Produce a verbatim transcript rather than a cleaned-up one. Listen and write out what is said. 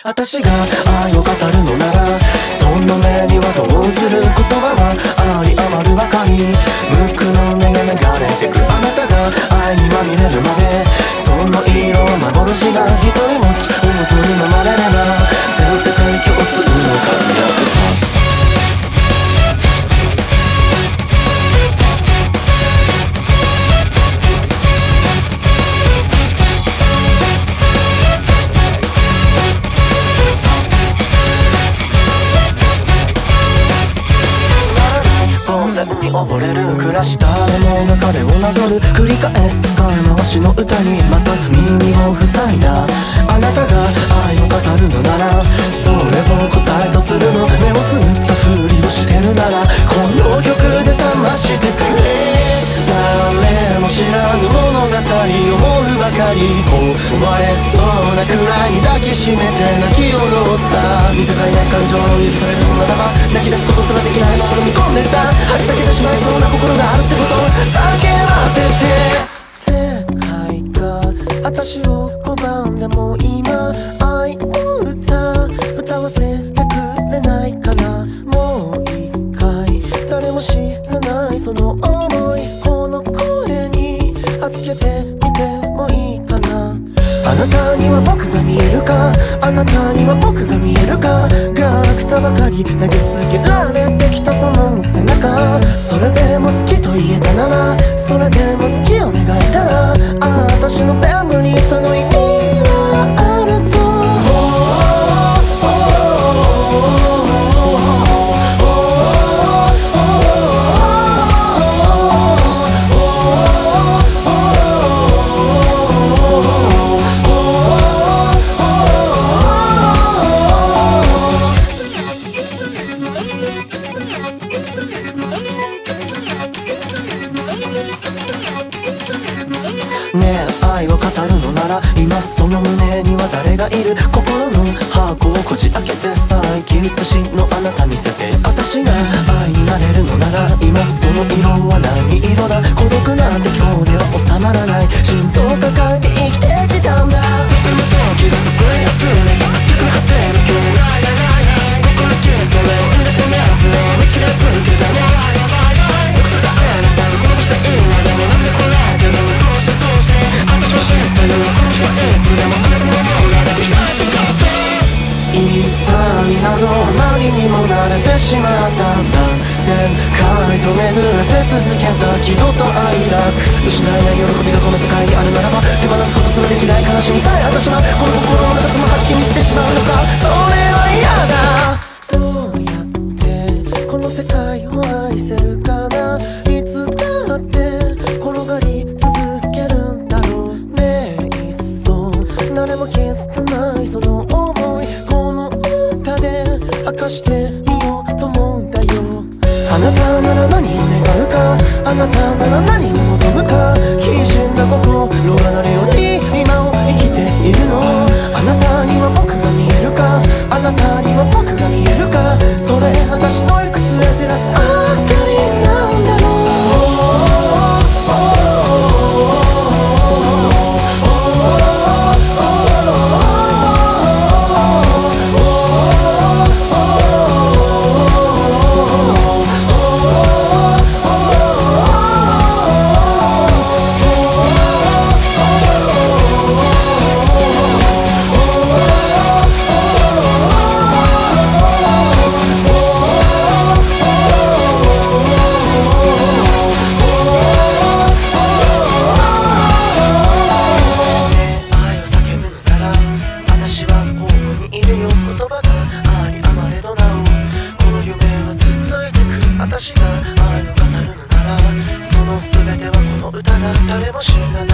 私が愛を語るのなら、その目にはどう映る？言葉はあり余るばかり。無垢の目が流れてくあなたが愛にまみれるまで、その色は幻が一人持ち元に守れれば全世界共通の輝くさ。に溺れる暮らし、誰もが彼をなぞる繰り返す使い回しの歌にまた耳を塞いだ。あなたが愛を語るのなら、それを答えとするの。目をつむったふりをしてるなら、この曲で覚ましてくれ。誰も知らぬ物語、思うばかり壊れそうなくらいに抱きしめて泣き踊った。見せたいない感情を許されるのならば、泣き出すことすらできないまま飲み込んでた。張り裂けてしまいそうな心があるってことを叫ばせて。世界が私を拒んでも今愛の歌歌わせてくれないかな。もう一回誰も知らないその想い、この声に預けてみてもいいかな。あなたには僕が見えるか、あなたには僕が見えるか。ガラクタばかり投げつけられてきたその背中、それでも好きと言えたなら、それでも好きを願えたら、ああ私の全部にその意味はあると。ねえ愛を語るのなら、今その胸には誰がいる？心の箱をこじ開けて再起写しのあなた見せて。私が愛になれるのなら、今その色は何色だ？孤独なんて今日では収まらない。心臓抱えて生きてきたんだ。僕の時がそこに溢れ、傷の果ての今日ないないないない。心きれそれを生み出したやつを見切れ続けたね。僕とかあなたのこのした今でもなんでこらえてるの？どうしてどうしてあんた調子ってるの？この人はいつでもあなたのものがなくしたいとかって痛みなどあまりにも慣れてしまったんだ。前回と巡らせ続けた喜怒と哀楽、失えない喜びがこの世界にあるならば、手放すことすらできない悲しみさえ私はこの心の中つもはじきにしてしまうのか。それは嫌だ。どうやってこの世界を愛せるかな。いつだって転がり続けるんだろうね。いっそ誰も気づかないその想い、この歌で明かしてみようと思うんだよ。あなたなら何を願うか、あなたなら何を望むか。きしんだ心がなるように今を生きているの。あなたには僕が見えるか、あなたには僕が見えるか。それ私の行く末照らす明かりなんだろう。私が愛を語るのなら、その全てはこの歌だ。誰も知らない